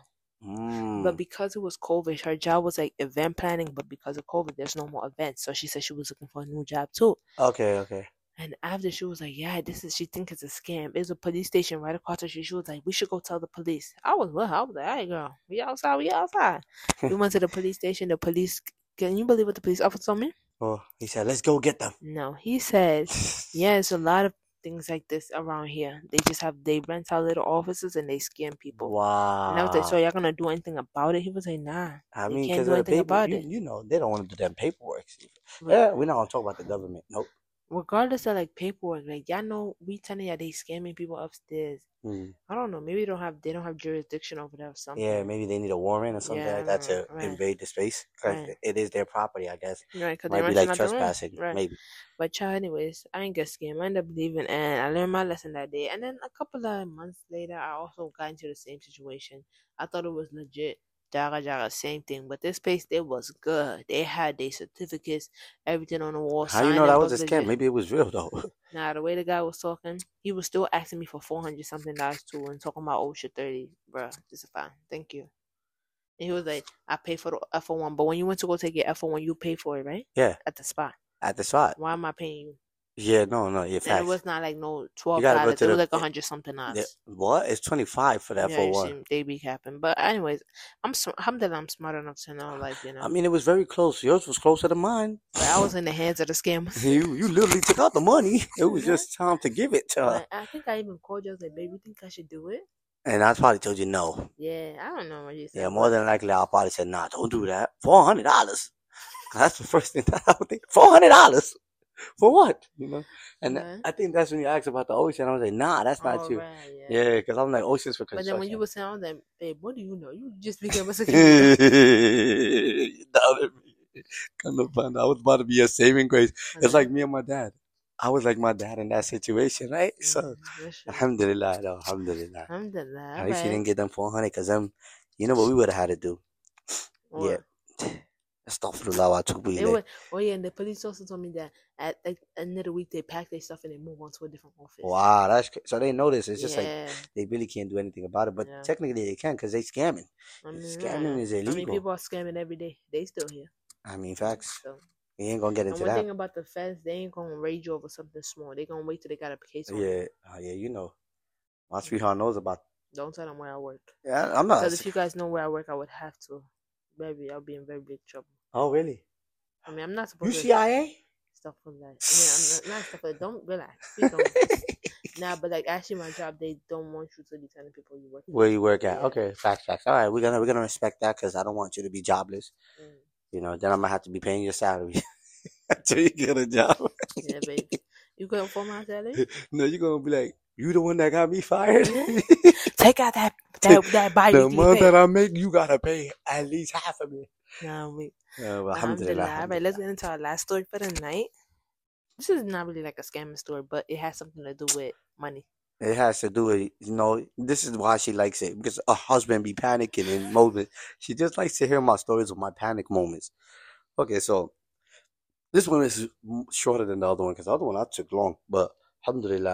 mm, But because it was COVID, her job was like event planning. But because of COVID, there's no more events. So she said she was looking for a new job too. okay, okay. And after, she was like, yeah, this is, she thinks it's a scam. There's a police station right across the street. She was like, we should go tell the police. I was, well, I was like, all right, girl, we outside, we outside. We went to the police station. The police, can you believe what the police officer told me? Oh, he said, let's go get them. No, he said, yeah, it's a lot of things like this around here. They just have, they rent out little offices and they scam people. Wow. And I was like, so y'all gonna do anything about it? He was like, nah. I they mean, can't because do of the anything paper, about you, it. you know, they don't want to do them paperwork. Right. Yeah, we're not going to talk about the government. Nope. Regardless of like paperwork, like y'all know, we telling y'all they scamming people upstairs. Mm. I don't know. Maybe they don't have they don't have jurisdiction over there or something. Yeah, maybe they need a warrant or something Yeah, like that to right. invade the space. 'Cause Right. it is their property, I guess. Right, because Might they be renting like out the room. trespassing, Right. maybe. But child, anyways, I ain't get scammed. I ended up leaving, and I learned my lesson that day. And then a couple of months later, I also got into the same situation. I thought it was legit. Jaga Jaga, same thing. But this place, they was good. They had their certificates, everything on the wall. How you know that was a scam? Maybe it was real, though. Nah, the way the guy was talking, he was still asking me for four hundred something dollars too, and talking about oh shit thirty, bruh. This is fine, thank you. And he was like, I pay for the F O one, but when you went to go take your F O one, you pay for it, right? Yeah. At the spot. At the spot. Why am I paying you? Yeah, no, no, yeah, And facts. it was not like no twelve You gotta go dollars. to It was the- like a hundred something dollars. Yeah, what? It's twenty-five for the F Yeah, O you one. see, they be capping. But anyways, I'm sm- alhamdulillah, I'm smart enough to know, like, you know. I mean, it was very close. Yours was closer to mine. But I was in the hands of the scammers. You you literally took out the money. It was just time to give it to her. Like, I think I even called you. I was like, babe, you think I should do it? And I probably told you no. Yeah, I don't know what you said. Yeah, more than likely, I probably said, nah, don't do that. four hundred dollars. That's the first thing that I would think. four hundred dollars. For what? You know? And Okay. I think that's when you asked about the ocean. I was like, nah, that's not Oh, you. right, yeah. Yeah, because I'm like, ocean's for But construction. then when you were saying, I was like, babe, what do you know? You just became a You security. doubted me. Come to find out, I was about to be a saving grace. It's like me and my dad. I was like my dad in that situation, right? So, Mm, alhamdulillah, though, alhamdulillah. alhamdulillah. At least you Right. didn't get them four hundred because them, you know what we would have had to do. What? Yeah. Astaghfirullah wa atubu It ilayh. was, oh yeah, and the police also told me that at like end of the week they pack their stuff and they move on to a different office. Wow, that's cra- so they notice. It's just like Yeah. they really can't do anything about it, but Yeah. technically they can because they scamming. I mean, Scamming yeah. is I mean, illegal. people are scamming every day. They still here. I mean, facts. So, We ain't gonna get and into one that. thing about the feds, they ain't gonna rage you over something small. They gonna wait till they got a case on you. Yeah, oh, yeah, you know, my sweetheart knows about. Don't tell them where I work. Yeah, I'm not. Because if you guys know where I work, I would have to. Baby, I'll be in very big trouble. Oh, really? I mean, I'm not You supposed to C I A? stuff like that. I mean, I'm not, not stuff like Don't relax. Please don't. Nah, but like actually, my job, they don't want you to be telling people you work. Where you work at? Yeah. Okay, facts, facts. All right, we're gonna we're gonna respect that because I don't want you to be jobless. Mm. You know, then I'm gonna have to be paying your salary until you get a job. Yeah, baby. You going for my salary? No, you're gonna be like, you the one that got me fired. Take out that that that bite. The month that I make, you gotta pay at least half of it. Nah, wait. Yeah, well, Alhamdulillah. alhamdulillah. All right, let's get into our last story for the night. This is not really like a scamming story, but it has something to do with money. It has to do with, you know, this is why she likes it. Because a husband be panicking in moments. She just likes to hear my stories of my panic moments. Okay, so this one is m- shorter than the other one because the other one I took long. But alhamdulillah,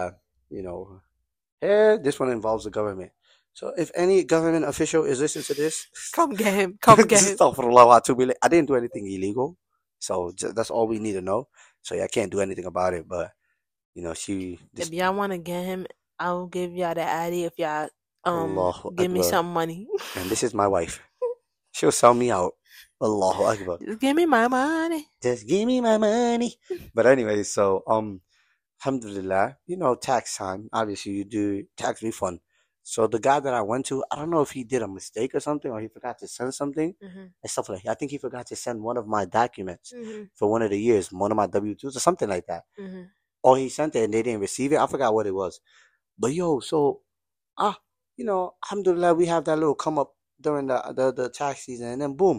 you know, yeah, this one involves the government. So if any government official is listening to this, Come get him. Come get him. astaghfirullah, I didn't do anything illegal. So just, that's all we need to know. So yeah, I can't do anything about it. But you know, she. This, If y'all want to get him, I'll give y'all the addy if y'all um Allahu give me Akbar. some money. And this is my wife. She'll sell me out. Allahu Akbar. Just give me my money. Just give me my money. But anyway, so um, alhamdulillah, you know, tax time. Obviously, you do tax refund. So the guy that I went to, I don't know if he did a mistake or something, or he forgot to send something Mm-hmm. and stuff like that. I think he forgot to send one of my documents Mm-hmm. for one of the years, one of my W twos or something like that. Mm-hmm. Or he sent it and they didn't receive it. I forgot what it was. But yo, so ah, you know, alhamdulillah, we have that little come up during the the, the tax season, and then boom,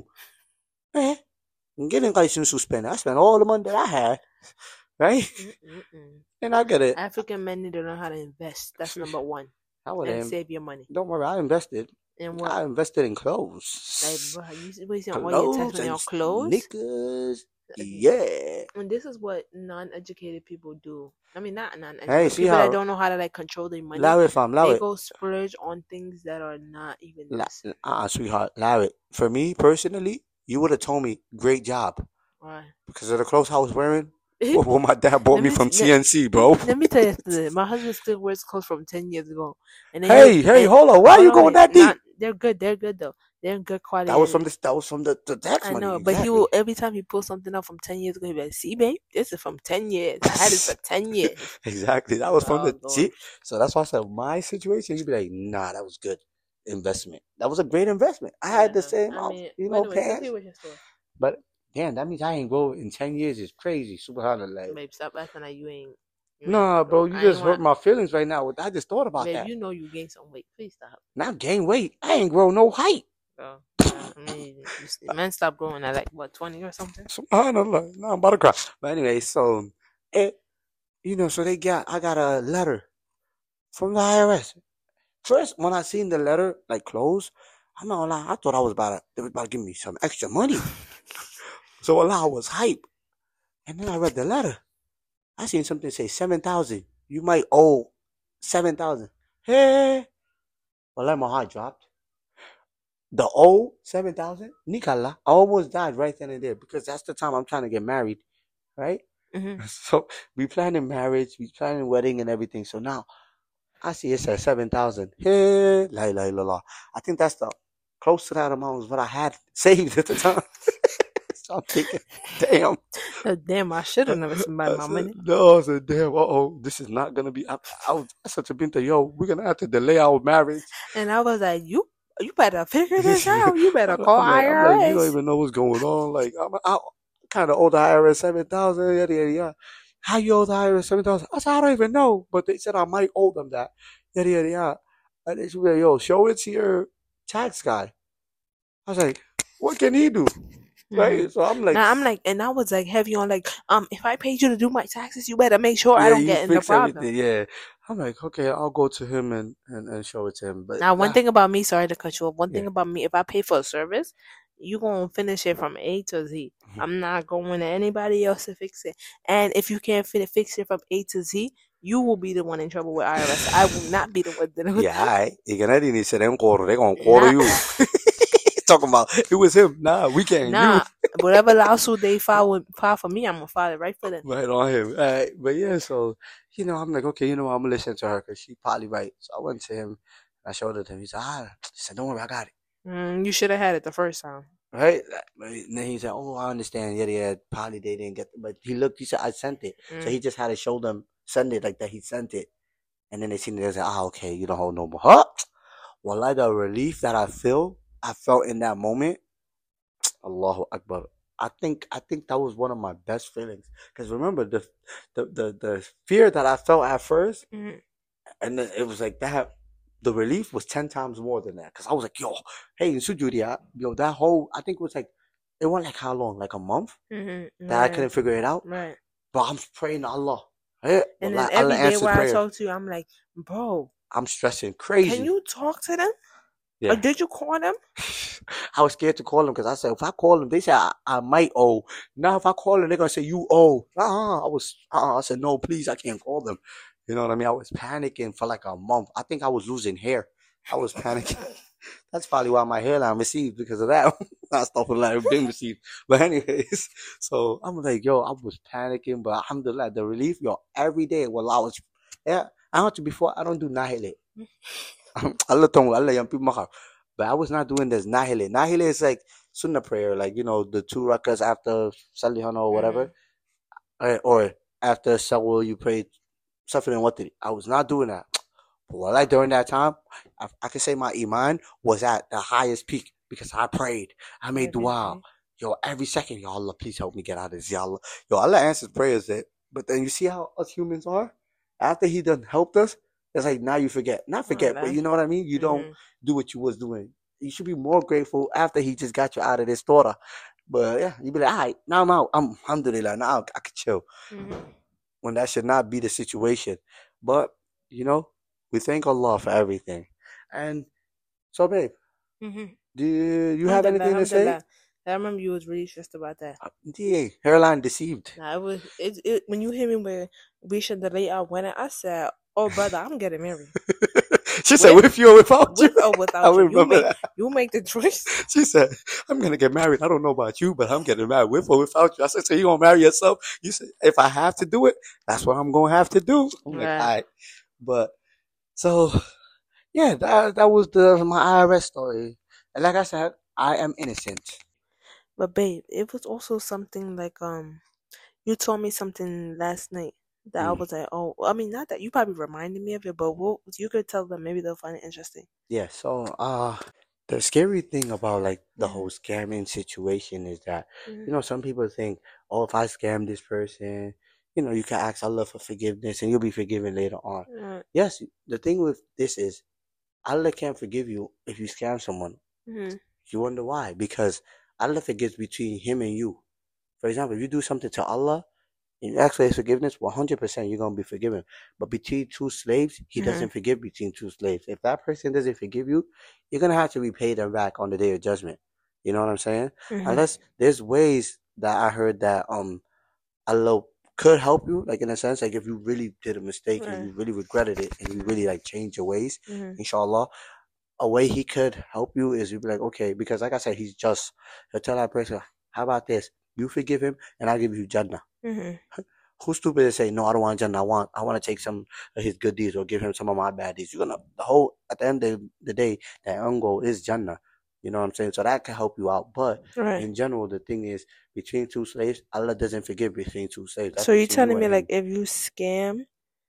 eh, I'm getting license to spend. I spent all the money that I had, right? Mm-mm-mm. And I get it. African men need to learn how to invest. That's number one. I would And have. save your money. Don't worry, I invested. And what? I invested in Like, clothes, bro, you wasting all your tax clothes on your and clothes? sneakers. Yeah. And this is what non-educated people do. I mean, not non-educated Hey, see people how that don't know how to like control their money. allow it, fam, allow They it. go splurge on things that are not even La- necessary. uh, sweetheart, allow it. For me personally, you would have told me, great job, Why? because of the clothes I was wearing. What what my dad bought Let me me- from let- T N C, bro. Let me tell you something. My husband still wears clothes from ten years ago. And then Hey, he- hey, and- hold on. Why are hold you on, going wait, that deep? not- they're good. They're good though. They're in good quality. That was from and- the that was from the, the tax I money. know, but he exactly. will every time he pulls something up from ten years ago. He'll be like, "See, babe, this is from ten years. I had it for ten years." Exactly. That was from the Doggone. see. So that's why I said my situation. You'd be like, nah, that was good investment. That was a great investment. I had the Yeah, same, I out- mean, you but know, anyway, pants. continue with your story. But damn, that means I ain't grow in ten years. Is crazy. Subhanallah. Babe, stop acting like you ain't. you Nah, ain't bro, grown. you I just ain't hurt want- my feelings right now. I just thought about Babe, that. you know you gained some weight. Please stop. Not gain weight. I ain't grow no height. Bro. I mean, you, s- men stop growing at like what twenty or something. Subhanallah. No, I'm about to cry. But anyway, so it, you know, so they got I got a letter from the I R S. First, when I seen the letter like closed, I'm not gonna lie, I thought I was about to they was about to give me some extra money. So Allah, I was hype. And then I read the letter. I seen something say seven thousand. You might owe seven thousand. Hey, well, my heart dropped. The owe seven thousand. Nikala, I almost died right then and there because that's the time I'm trying to get married, right? Mm-hmm. So we planning marriage, we planning wedding and everything. So now I see it says seven thousand. Hey, la la la la. I think that's the close to that amount was what I had saved at the time. So I'm thinking, damn. Uh, Damn, I should have never spent I my said, money. no, I said, damn, uh oh, this is not gonna be. I, I was I said to Binta, yo, we're gonna have to delay our marriage. And I was like, you, you better figure this out. You better I'm call like, I'm I R S. like, you don't even know what's going on. Like, I'm, I kind of owe the I R S seven thousand. Yada yada yada. How you owe the I R S seven thousand? I said, I don't even know, but they said I might owe them that. Yada yada yada. And they said, yo, show it to your tax guy. I was like, what can he do? Right? Mhm. So I'm like, Now I'm like, and I was like heavy on like, um, if I paid you to do my taxes, you better make sure I yeah, don't you get in the fix problem. everything. Yeah. I'm like, okay, I'll go to him and, and, and show it to him. But Now, one ah, thing about me, sorry to cut you off. One Yeah. thing about me, if I pay for a service, you gonna finish it from A to Z. Mhm. I'm not going to anybody else to fix it. And if you can't fin- fix it from A to Z, you will be the one in trouble with I R S. I will not be the one dealing with yeah, all right. You can already say them quarter. They're gonna quarter Nah. you. Talking about it was him. Nah, we can't. Nah, whatever lawsuit they file with, file for me, I'm gonna file it right for them. You right on him. All right. But yeah, so you know, I'm like, okay, you know, what, I'm gonna listen to her because she probably right. So I went to him. I showed it to him. He said, ah, he said, don't worry, I got it. Mm, you should have had it the first time. Right? And then he said, oh, I understand. Yeah, yeah, probably they didn't get it. But he looked, he said, I sent it. So Mm. he just had to show them, send it like that. He sent it. And then they seen it. They said, ah, okay, you don't hold no more. Huh? Well, like the relief that I feel, I felt in that moment. Allahu Akbar. I think I think that was one of my best feelings. Because remember the, the the the fear that I felt at first, Mhm. and then it was like that. The relief was ten times more than that. Because I was like, yo, hey, in Sujudia, yo, that whole I think it was like it went like how long? Like a month Mhm. that I Right. couldn't figure it out. Right. But I'm praying to Allah. Eh, And Wallah, then every Allah day answered when I prayer. talk to you, I'm like, bro, I'm stressing crazy. can you talk to them? Yeah. Or did you call them? I was scared to call them because I said if I call them, they said I, I might owe. Now if I call them, they're gonna say you owe. Uh-uh. I was. Uh-uh. I said no, please, I can't call them. You know what I mean? I was panicking for like a month. I think I was losing hair. I was panicking. That's probably why my hairline received because of that. Not stuff like been received. But anyways, so I'm like, yo, I was panicking, but alhamdulillah, the relief, yo, every day, well, I was, yeah, I want to before, I don't do nahile. Allah tong Allah yang people makar. But I was not doing this nahile. Nahile is like sunnah prayer, like, you know, the two rakas after salihana or whatever, or, or after sawal you pray something and what did I was not doing that. But well, like during that time, I, I can say my iman was at the highest peak because I prayed. I made dua. Yo, every second, yo, Allah, please help me get out of this. Ya Allah. Yo, Allah answers prayers there. But then you see how us humans are? After he done helped us, it's like now you forget. Not forget, but you know what I mean? You don't do what you was doing. You should be more grateful after he just got you out of this torah. But yeah, you be like, all right, now I'm out. I'm alhamdulillah. Now I can chill. Mm-hmm. When that should not be the situation. But, you know, we thank Allah for everything. And so, babe, mm-hmm. do you, you have anything to say? I remember you was really stressed about that. Uh, yeah, hairline deceived. Nah, it was it, it when you hit me with we should delay our wedding. I said, "Oh, brother, I'm getting married." She with, said, "With you or without you?" With or without I you, you make, that. you make the choice. She said, "I'm gonna get married. I don't know about you, but I'm getting married with or without you." I said, "So you gonna marry yourself?" You said, "If I have to do it, that's what I'm gonna have to do." I'm right. like, "All right," but so yeah, that that was the my I R S story, and like I said, I am innocent. But babe, it was also something like um, you told me something last night that mm. I was like, oh, I mean, not that you probably reminded me of it, but what you could tell them, maybe they'll find it interesting. Yeah. So, uh, the scary thing about like the whole scamming situation is that mm-hmm. you know some people think, oh, if I scam this person, you know, you can ask Allah for forgiveness and you'll be forgiven later on. Mm-hmm. Yes. The thing with this is, Allah can't forgive you if you scam someone. Mm-hmm. You wonder why? Because Allah forgives between him and you. For example, if you do something to Allah and you ask for his forgiveness, one hundred percent you're going to be forgiven. But between two slaves, he mm-hmm. doesn't forgive between two slaves. If that person doesn't forgive you, you're going to have to repay them back on the day of judgment. You know what I'm saying? Mm-hmm. Unless there's ways that I heard that um Allah could help you, like in a sense, like if you really did a mistake right. and you really regretted it and you really like changed your ways, mm-hmm. inshallah, a way he could help you is you'd be like, okay, because like I said, he's just, he'll tell that person, how about this? You forgive him and I'll give you Jannah. Mm-hmm. Who's stupid to say, no, I don't want Jannah. I want, I want to take some of his good deeds or give him some of my bad deeds. You're going to, the whole, at the end of the day, that end goal is Jannah. You know what I'm saying? So that can help you out. But right. in general, the thing is, between two slaves, Allah doesn't forgive between two slaves. That's so you're telling you me, like, if you scam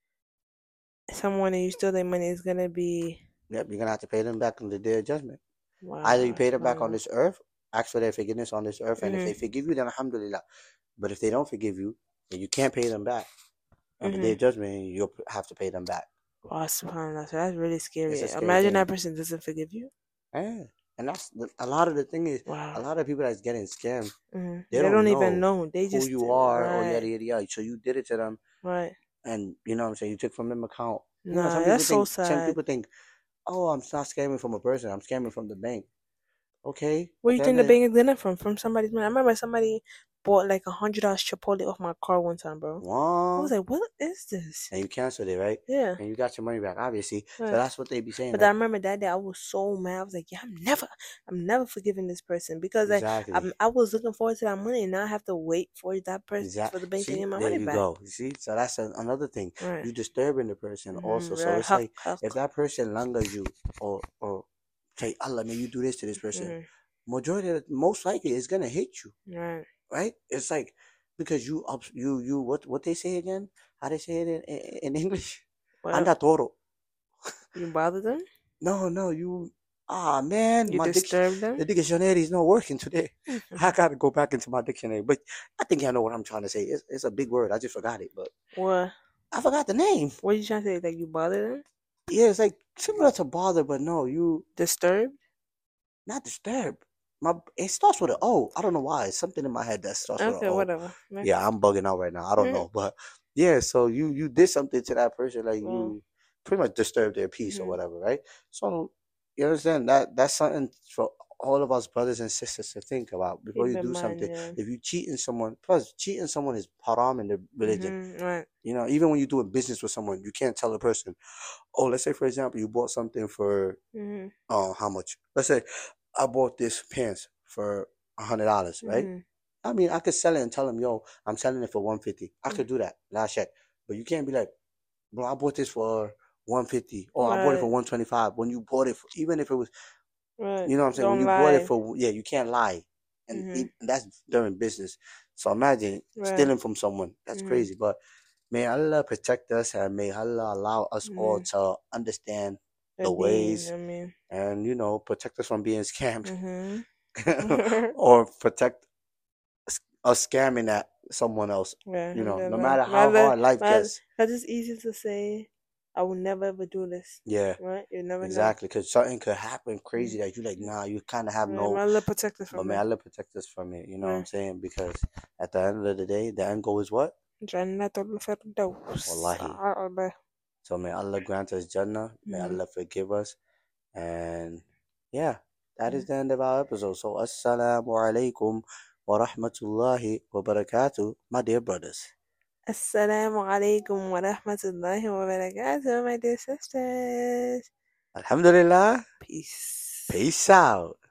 someone and you steal their money, it's going to be... Yep, you're going to have to pay them back on the day of judgment. Wow. Either you pay them back wow. on this earth, ask for their forgiveness on this earth, and mm-hmm. if they forgive you, then alhamdulillah. But if they don't forgive you, then you can't pay them back. On mm-hmm. the day of judgment, you'll have to pay them back. Wow, subhanAllah. So that's really scary. scary Imagine thing. That person doesn't forgive you. Yeah. And that's the, a lot of the thing is, wow. a lot of people that's getting scammed, mm-hmm. they, they don't, don't know even know. They just who you are right. or yada, yada, yada. So you did it to them. Right. And you know what I'm saying? You took from them account. You nah, know, some that's think, so sad. Some people think, oh, I'm not scamming from a person. I'm scamming from the bank. Okay. Where do you think the bank is getting from? From somebody's money. I remember somebody bought like a hundred dollars Chipotle off my car one time, bro. Wow. I was like, what is this? And you canceled it, right? Yeah. And you got your money back, obviously. Right. So that's what they be saying. But like, I remember that day I was so mad. I was like, yeah, I'm never, I'm never forgiving this person because exactly. like, I, I was looking forward to that money and now I have to wait for that person exactly. for the bank see, to get my money back. There you go. You see, so that's a, another thing. Right. You're disturbing the person mm-hmm. also. Right. So it's huck, like huck. If that person langers you or or say, Allah, may you do this to this person. Mm-hmm. Majority of the, most likely it's gonna hit you. Right. Right? It's like because you you you what what they say again? How they say it in, in, in English? Anda toro. You bother them? No, no, you ah man. You my disturb dic- them? The dictionary is not working today. I gotta go back into my dictionary. But I think I know what I'm trying to say. It's it's a big word. I just forgot it, but what? I forgot the name. What are you trying to say? Like you bother them? Yeah, it's like similar to bother, but no, you disturb? Not disturb. My it starts with an O. I don't know why. It's something in my head that starts okay, with an O. Okay, whatever. Yeah, I'm bugging out right now. I don't mm-hmm. know, but yeah. So you you did something to that person, like mm. you pretty much disturbed their peace mm-hmm. or whatever, right? So you understand that that's something for all of us brothers and sisters to think about before Keep you in do mind, something. yeah. If you cheating someone, plus cheating someone is haram in the religion. Mm-hmm, right. You know, even when you're doing business with someone, you can't tell a person, oh, let's say for example, you bought something for Mm-hmm. uh how much? Let's say I bought this pants for a hundred dollars, right? Mm-hmm. I mean, I could sell it and tell them, yo, I'm selling it for one fifty. I Mm. could do that. Last check. But you can't be like, bro, I bought this for one fifty or I bought it for Right. one twenty-five. When you bought it, for, even if it was, Right. you know what I'm saying? When Don't you bought it lie. for, yeah, you can't lie. And Mm-hmm. it, that's during business. So imagine Right. stealing from someone. That's Mm-hmm. crazy. But may Allah protect us and may Allah allow us all Mm-hmm. to understand The the bean, ways I mean. and, you know, protect us from being scammed Mm-hmm. or protect s- us scamming at someone else. Yeah, You know, no never. matter how Rather, hard life rather, gets. because it's easy to say, I will never ever do this. Yeah, Right? You never exactly. Because something could happen know. crazy that you like, nah, you kind of have Yeah, no. my Allah protect us But from may it. Allah protect us from it. You know what Yeah. I'm saying? Because at the end of the day, the end goal is what? Jannatul Firdaus. Wallahi. Allah. So may Allah grant us Jannah. May Mhm. Allah forgive us. And yeah, that is Mhm. the end of our episode. So assalamu alaikum wa rahmatullahi wa barakatuh, my dear brothers. Assalamu alaikum wa rahmatullahi wa barakatuh, my dear sisters. Alhamdulillah. Peace. Peace out.